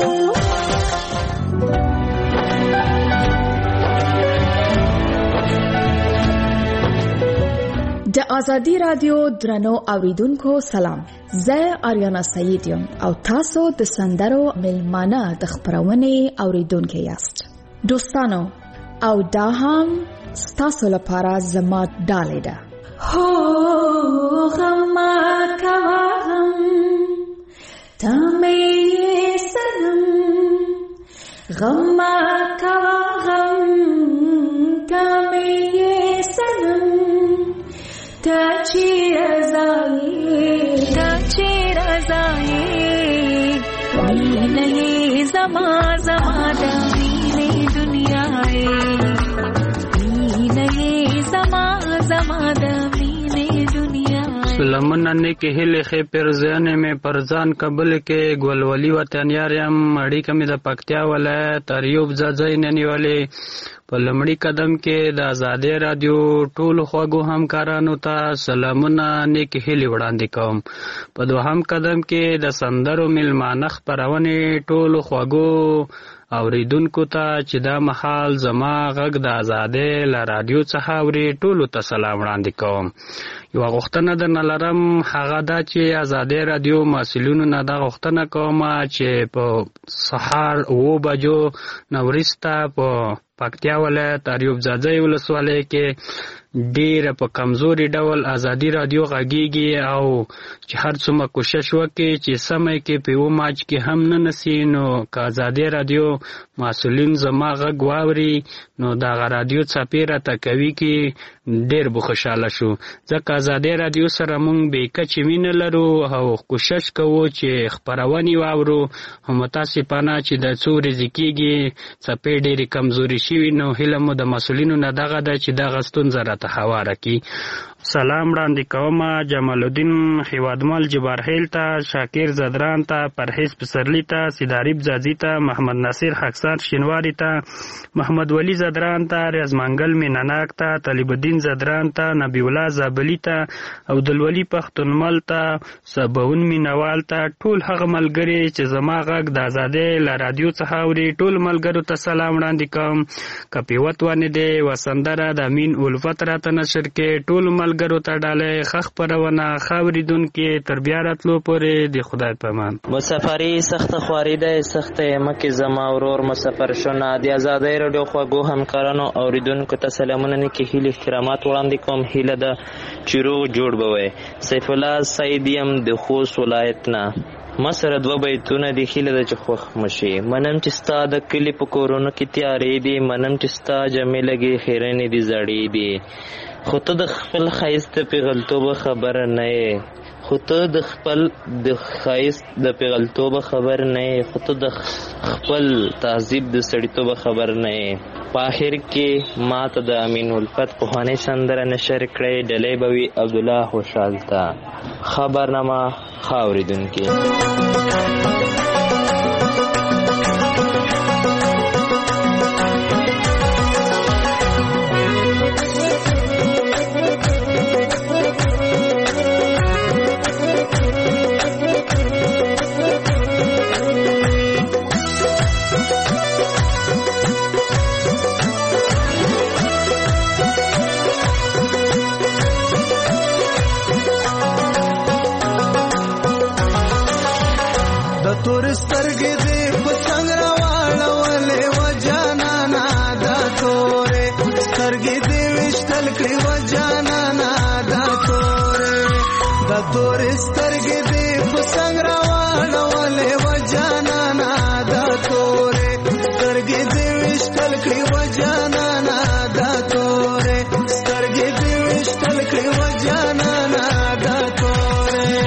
د ازادي رادیو درنو اوریدونکو سلام زه آریانا سعید یم او تاسو د سندرو ملمانه د خبرونه اوریدونکو یاست دوستانو او دا هم ستاسو لپاره زما ډالۍ ده. هو غم کوا غم ته مې سنم، غم کوا غم ته مې سنم، ته چیرې ځای ته چیرې ځای وینه یې زما زما د وینې دنیا سلامونه نیکی هیلې ښې پرزیانې مې پرځان کابل کې ګولولي وطنیار یم. اړیکه مې د پکتیا ولایت اریوب ځاځی نه نیولې. په لومړي قدم کې د ازادۍ رادیو ټولو خوږو همکارانو ته سلامونه نیکی هیلې وړاندې کوم. په دوهم قدم کې د سندرو میلمانه خپرونې ټولو خوږو اوریدونکو ته چې دا مهال زما غږ د ازادۍ له رادیو څخه اوري ټولو ته سلام وړاندې کوم. یوه غوښتنه درنه لرم، هغه دا چې ازادۍ رادیو مسؤلینو نه دا غوښتنه کوم چې په سهار اوو بجو نه وروسته په پکتیا ولایت اریوب ځاځی ولسوالۍ کې ډیره په کمزوري ډول ازادي رادیو غږیږي او چې هر څومره کوشش وکړي چې سمه کې په یو ماچ کې هم نه نسی، نو که ازادي رادیو مسؤلین زما غږ واوري نو دغه رادیو څپې راته کوي کې ډیر به خوشحاله شو. ځکه ازادي رادیو سره موږ بې کچې مینه لرو او کوشش کوو چې خپرونې واورو. هم متاسفانه چې د څو ورځې کېږي څپې ډېرې کمزوري شوي، نو هیله مو د مسؤلینو نه دغه ده چې دغه ستونزه راته هواره کړي. سلام وړاندې کوم جمال الدین هیوادمل جبارهیل ته، شاکر زدران ته، پرهیز پسرلی ته، سیداریب ځاځي ته، محمد ناصر خاکسار شینواری ته، محمد ولی زدران ته، ریاض منګل میناناک ته، طالب الدین زدران ته، نبی الله زابلی ته، عبدالولی پښتونمل ته، سباون مینوال ته، ټول هغه ملګري چې زما غږ د ازادۍ له رادیو څخه اوري ټول ملګرو ته سلام وړاندې کوم. که پیوت ونه دی وسندره د امین الفت راته نشر کې ټول ملګرو ته ډالۍ ښه خپرونه ښه اورېدونکي تر بیا راتلو پورې د خدای په امان. مسافري سخته خواري دی، سخته یې مکې زما ورور مسافر شونه. د ازادۍ راډیو خوږو همکارانو اورېدونکو ته سلامونه نیکې هیلې احترامات وړاندې کوم. هیله ده چې روغ جوړ به وئ. سیف الله سعید یم د خوست ولایت نه. ما سره دوه بیتونه دي، هیله ده چې خوښ مشي. منم چې ستا د کلي په کورونو کې تیارې دي، منم چې ستا جمې لګې خیرنې دي زړې دي، خو ته د خپل ښایست د پیغلتوبه خبره نه یې، خو ته د خپل د ښایست د پیغلتوبه خبر نه یې، خو ته د خپل تهذیب د سړیتوبه خبر نه یې. په آخر کې ما ته د امین الفت پخوانۍ سندره نشر کړی، ډلۍ به وي عبدالله خوشحال ته. خبرنامه ښه اورېدونکي. سترګې دې په څنګ راواړولې و جانانا، دا تورې سترګې دې ویشتل کړې و جانانا، دا تورې دا تورې سترګې دې په څنګ راواړولې و جانانا، دا تورې سترګې دې ویشتل کړې و جانانا، دا تورې سترګې دې ویشتل کړې و جانانا، دا تورې.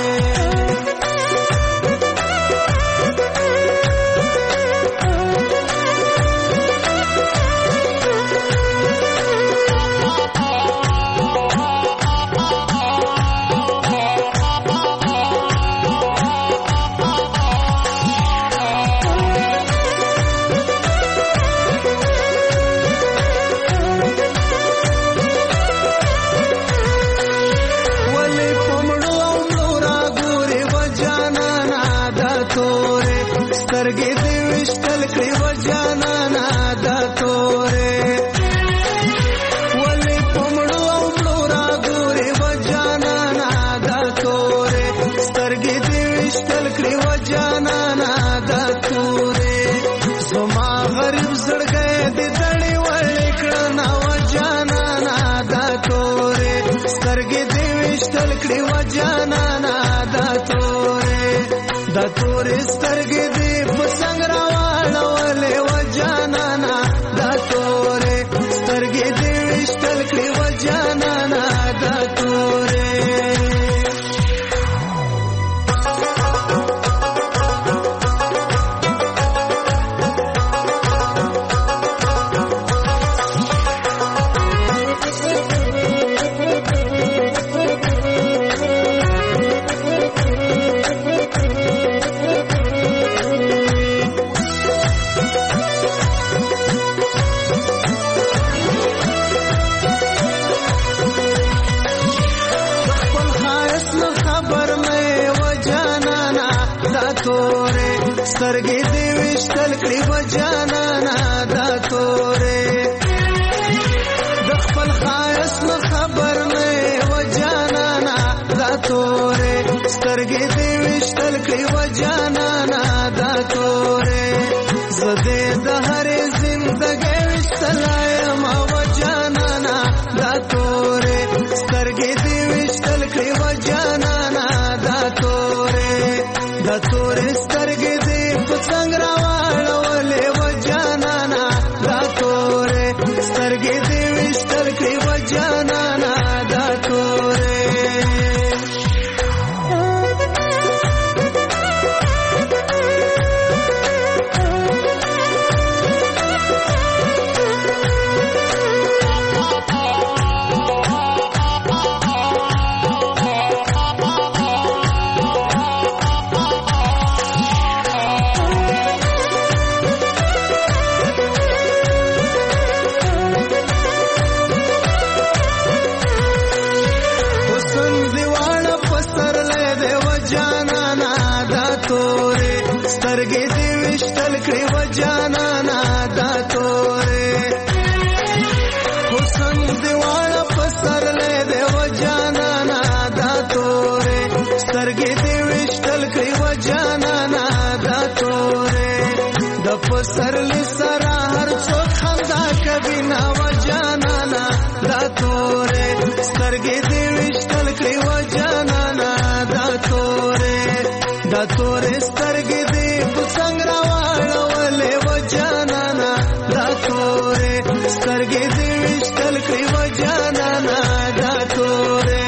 سترګې دې ویشتل کړې و جانانا، دا تورې ولې په مړو او مړو راګورې و جانانا، دا تورې سترګې دې ویشتل کړې و جانانا، دا تورې زما غریب زړګی دې دړې وړې کړه نا و دا تورې سترګې دې په څنګ راواړولې و جانانا دا تورې سترګې دې وشتل کړې و جانانا دا تورې سترګې دې وشتل کړې و جانانا دا تورې د خپل ښایست نه خبر نه و جانانا دا تورې سترګې دې وشتل کړې و جانانا دا تورې زه دې د هرې زندګۍ وشتلی یم و جانانا دا تورې سترګې دې وشتل کړې و جانانا دا تورې دا تورې سترګې څنګه راواړولې و جانانا دا تورې سترګې دې وشتل کړې و جانانا دا تورې سترګې دې وشتل کړې و جانانا دا تورې حسن دې واړه په سرلی دی و جانانا دا تورې سترګې دې وشتل کړې و جانانا دا تورې د پسرلی سره هر څوک خندا کوي نه و جانانا دا تورې سترګې دې وشتل کړې و جانانا دا تورې دا تورې سترګې دې په څنګه راواړولې و جانانا دا تورې سترګې دې وشتل کړې و جانانا دا تورې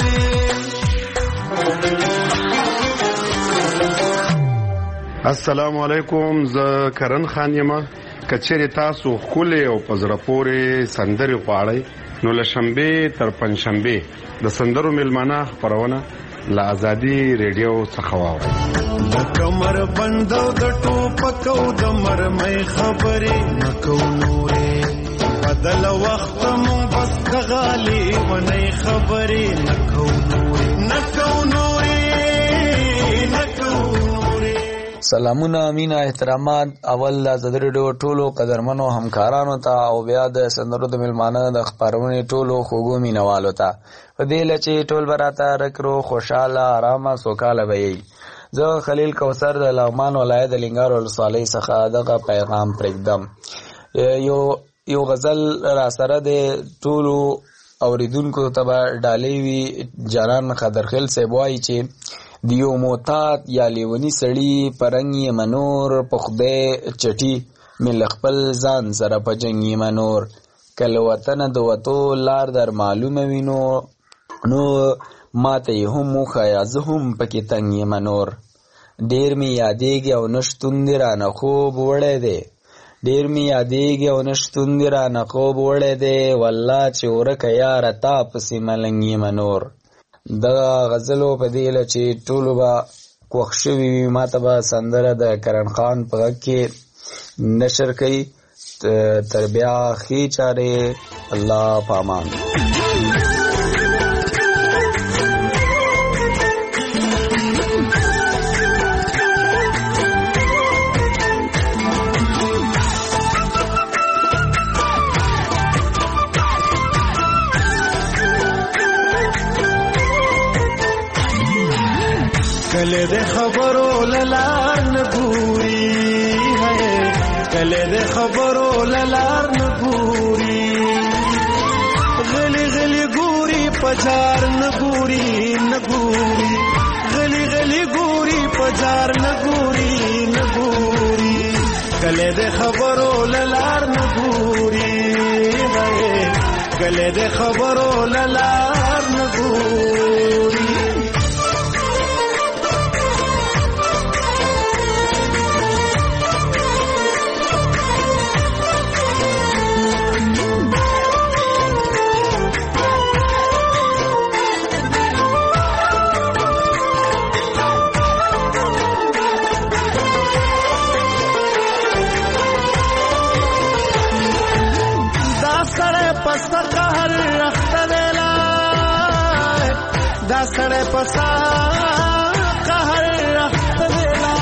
السلام علیکم زه کرن خان یم کچېرې تاسو ښکلې او په زړه پورې سندرې غواړئ نو له شنبې تر پنجشنبې د سندرو میلمانه خپرونه له ازادي ریډیو څخه واورئ د کمر بندو د ټوپکو د مرمۍ خبرې نکو نورې بدل وخت مون بس د غالي ونې خبرې نکو نورې نکو نورې نکو نورې سلامونه مینا احترامات اول د ازادي ریډیو ټولو قدرمنو همکارانو ته او بیا د سندرو د میلمانه د خبرونې ټولو خوږو مینوالو ته په دې لچې ټول براته رکرو خوشاله آرامه سوکاله وي زه خلیل کوثر د لغمان ولایت د لنګار ولسوالۍ څخه دغه پیغام پرېږدم یو یو غزل را سره د ټولو اوریدونکو ته ډالۍ وي جانان خضرخیل صاحب وایي چې دیو موتات یا لیونی سړی پرنګي منور په خدای چټي مل خپل ځان سره په جنګي منور کله وطن د وتو لار در معلومه وینو نو ماته هم مخیا زه هم پکې تنګي منور ډیر می یادېږي او نشتون دی رانه خوب وړی دی ډیر می یادېږي او نشتون دی رانه خوب وړی دی والله چې ورکه یاره تا پسې ملنګي منور دغه غزلو په دې له چې ټولو به خوښ شوي وي ماته به سندره د کرن خان په غږ کې نشر کوي تر بیا ښې چارې الله پامان کله د خبرو للار نه ګوري کله د خبرو للار نه ګوري غلی غلی ګوري پجار نه ګوري نه ګوري غلی غلی ګوري پجار لار نګوري نګوري کله د خبرو لار نګوري کله د خبرو لار نګوري سړی پسا قهر رخت دیلا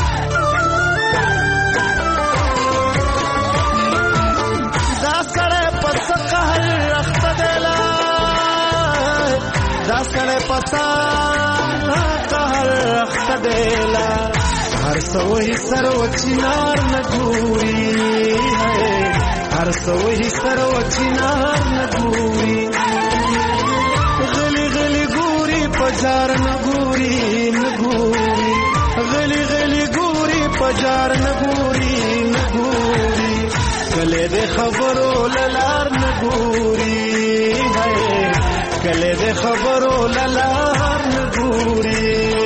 دا سړی پسا قهر رخت دیلا دا سړی پسا قهر رخت دیلا هر سوهی سرو چنار نګوري هر سوهی سرو چنار نګوري پجار نګوري نګوري غلي غلي ګوري پجار نګوري نګوري کله د خبرو لار نګوري هاي کله د خبرو لار نګوري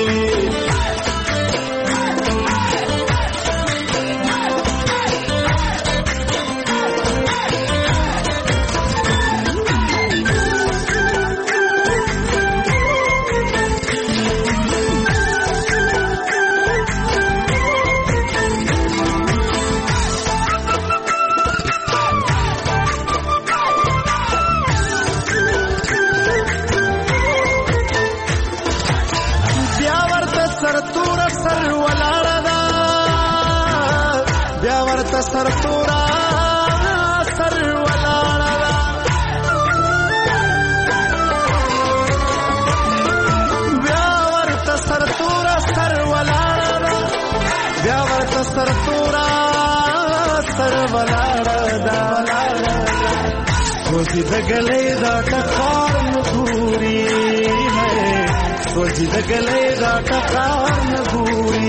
سر تورا سر ولاړه بیا ورته سر تورا سر ولاړه بیا ورته سر تورا سر ولاړه سوچي د ګلې دا ټکار نګوري سوچي د ګلې دا ټکار نګوري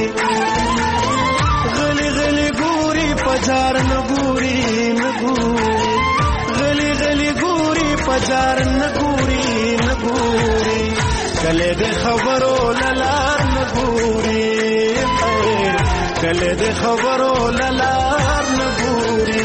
غلي غلي ګوري پجار نګوري نګوري غلي غلي ګوري پجار نګوري نګوري کله د خبرو لار نګوري کله د خبرو لار نګوري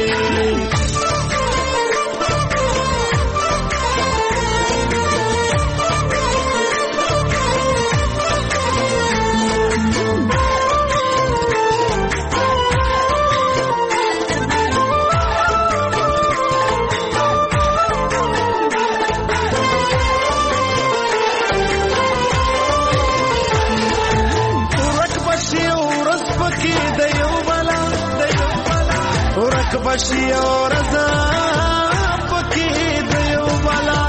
بشي اور زا پکې دیو بلا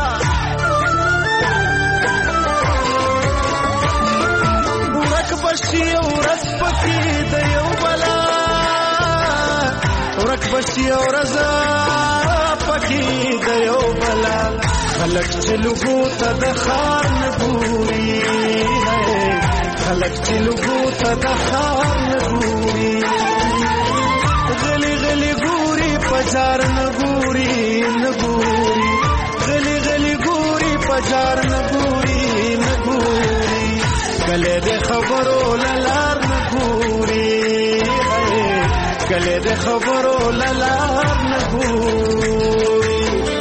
ورک بشي اور پکې دیو بلا ورک بشي اور زا پکې دیو بلا خلق چلو ته د خار نګوري خلق چلو ته د خار نګوري غلي غلي ګوري پجار نګوري نګوري غلي غلي ګوري پجار نګوري نګوري کله د خبرو لار نګوري کله د خبرو لار نګوري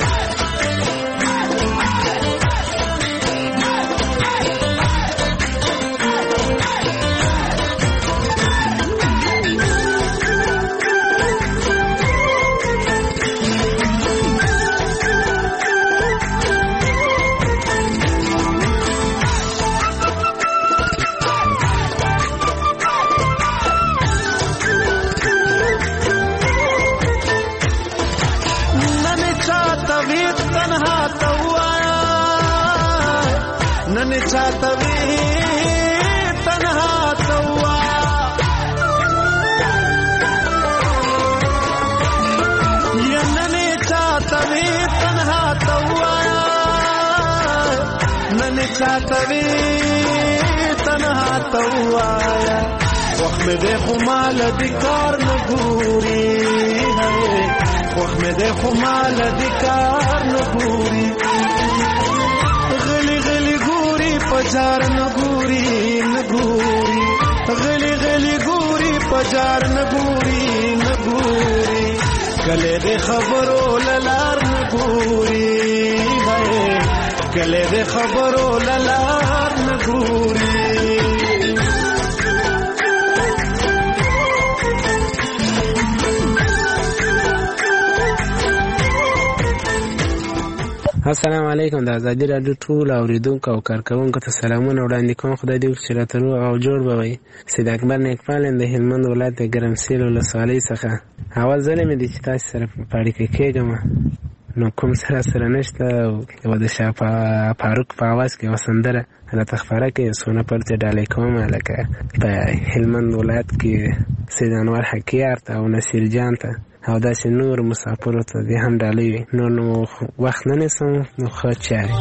नन चाहतवे तन्हा तवा ये नने चाहतवे तन्हा तवा नन चाहतवे تنها توایا وخت مې د خمال د کار نه ګوري وخت مې د خمال د کار نه ګوري غلی غلی ګوري پجار نه ګوري نه ګوري غلی غلی ګوري پجار نه ګوري نه ګوري کله د خبرو للار نه ګوري کله د خبرو للار نه ګوري السلام علیکم. د ازادي راډیو ټول اوریدونکو او کارکونکو ته سلامونه وړاندې کوم. خدای دې وکړي چې راته روغ او جوړ به وئ. سید اکبر نیکپال یم د هلمند ولایت د ګرمسیل ولسوالۍ څخه. اول ځل مې دی چې تاسو سره په اړیکه کېږم، نو کوم سره سره نشته. یوه د شاه فاروق په اواز کې یوه سندره راته خپاره کړې، سونه پرته ډالۍ کوم لکه په هلمند ولایت کې سید انور حکیار ته او نصیر جان ته او داسې نور مسافرو ته دې هم ډالۍ وي. نو نو وخت نه نیسم، نو ښه چارې.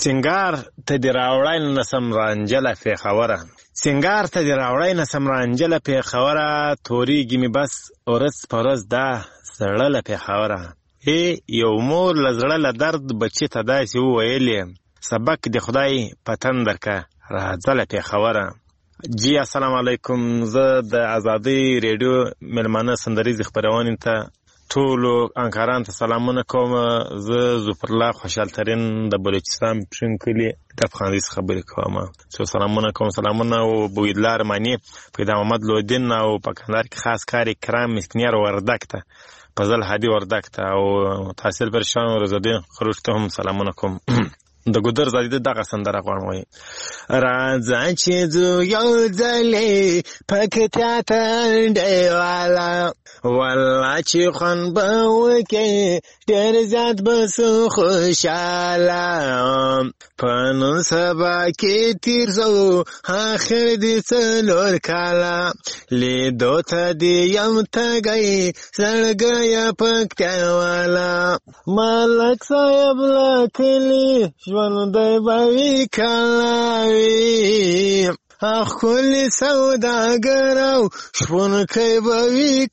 سنگار ته دی راوړای نسم رانجله پیښوره سنگار ته دی راوړای نسم رانجله پیښوره تورېږي مې بس ورځ په ورځ دا زړه له پیښوره ای یو مور له زړه له درد بچي ته داسې وویلې سبق د خدای په تندر که راځه له پیښوره. جی السلام علیکم. زه د ازادۍ ریډیو مېلمانه سندریزې خپرونې ته ټولو انکاران ته سلامونه کوم. زه ظفرالله خوشحال ترین د بلوچستان پښین کلي د افغانستان خبرې کوم. څو سلامونه کوم. سلامونه او بویدلا رمانی پیدا محمد لودین او په کندهار کې خاص کار کرام مسکنیار وردک ته فضل هادي وردک ته او تحصیل پرشان ورزدین خروج ته هم سلامونه کوم. د ګودر زادي دغه سندره غواړم وای راځه چې زو یو ځلې پکتیا ته ډیواله والله چې خوند به وکې ډېر زیات به سو خوشحاله په نن سبا کې تیر سو آخر دې څلور کاله لیدو ته دې یم تږی زړګیه پکتیا واله ملک صاحب له کلي ژوندی به وي کلاوي ښکلي سوداګر او شپونکی به وي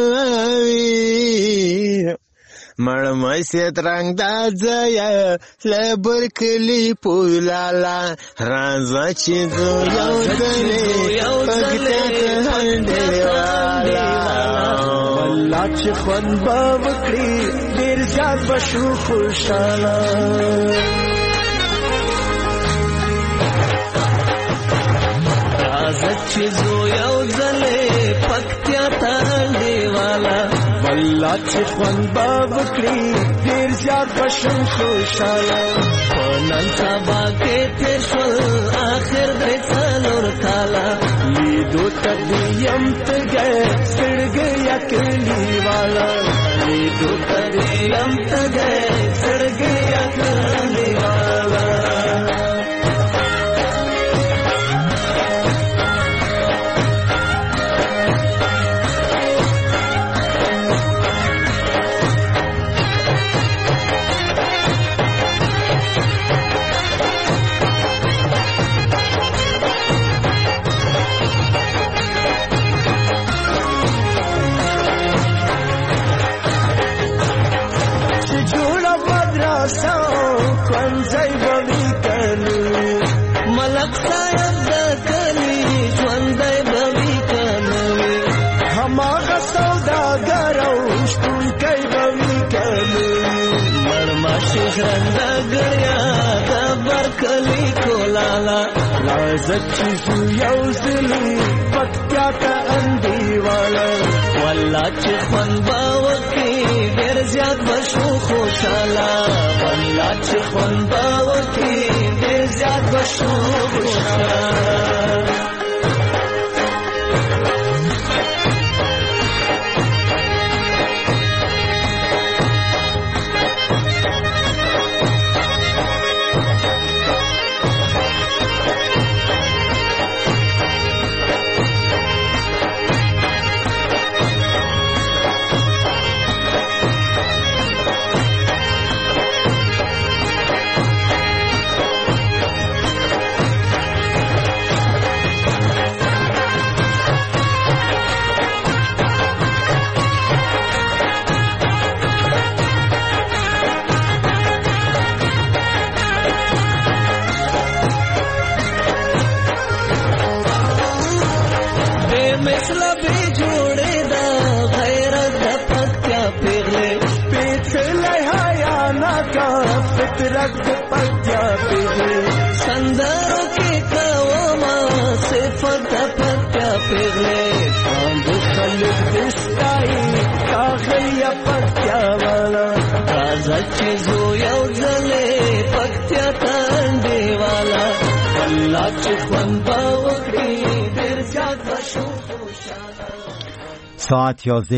کلاوي مړمسید رنګ دا ځایه له برکلي پولاله راځه چې زو یو ځلې پکتیا ته هنډېواله والله چې خوند به وکړي ډېر زیات به شو خوشحاله راځه چې زو یو ځلې پکتیا ته هنډېواله والله چې خوند به وکړي ډېر زیات به شم خوشحاله په نن سبا کې تېر شول آخر درې څلور کاله لیدو ته دې یم تږی زړګیه کلیواله لیدو ته دې یم تږی زړګیه کلیواله ملک صاحب د کلی ژوندی به وي که نه وي هماغه سوداګر او شپونکی به وي که نه وي مړماشي غرندګړیا د برکلي کولاله راځه چې زو یو ځلې پکتیا ته انډېواله والله چې خوند به وکړي ډېر زیات به شو خوشحاله والله چې خوند به وکړي ډېر زیات به شو خوشحاله فطرت پکتیا پیغلے سندروں کے کوما صفت پکتیا پیغلے باند خلق دستائی کاغیا پکتیا والا رازا چیزو یو زلے پکتیا تانڈے والا واللہ چخون باوکری در زیاد بشو خوشانا. ساعت یازده